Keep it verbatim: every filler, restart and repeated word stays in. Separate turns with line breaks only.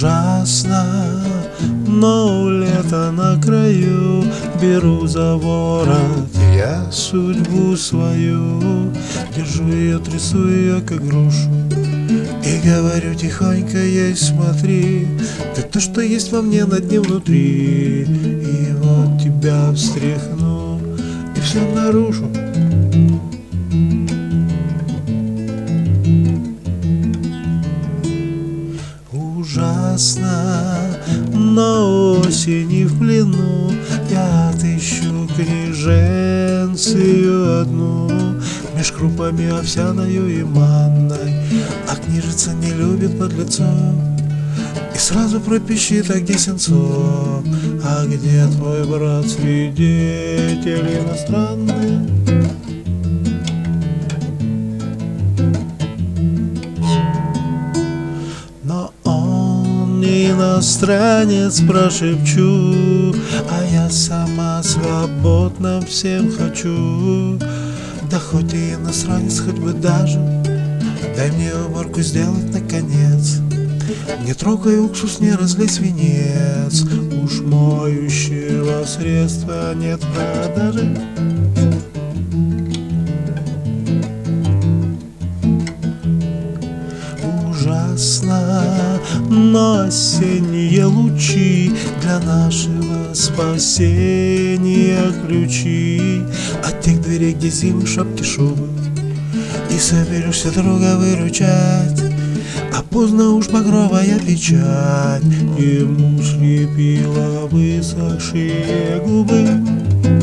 Ужасно, но лето на краю. Беру за ворот я судьбу свою, держу ее, трясу ее, как грушу, и говорю тихонько ей: смотри, ты то, что есть во мне на дне внутри. И вот тебя встряхну и все нарушу. Ужасно, но осени в плену. Я отыщу княженцию одну, меж крупами овсяною и манной, а княжица не любит подлецов. И сразу пропищит: а где сенцов? А где твой брат, свидетель иностранный? Но он не иностранец, прошепчу, а я сама свободно всем хочу. Да хоть и иностранец, хоть бы даже, дай мне уборку сделать наконец. Не трогай уксус, не разлей свинец, уж моющего средства нет в продаже. Ужасно, но осенние лучи для нашего спасения ключи от тех дверей, где зимы, шапки, шубы, и соберешься друга выручать. А поздно уж багровая печать ему слепила высохшие губы.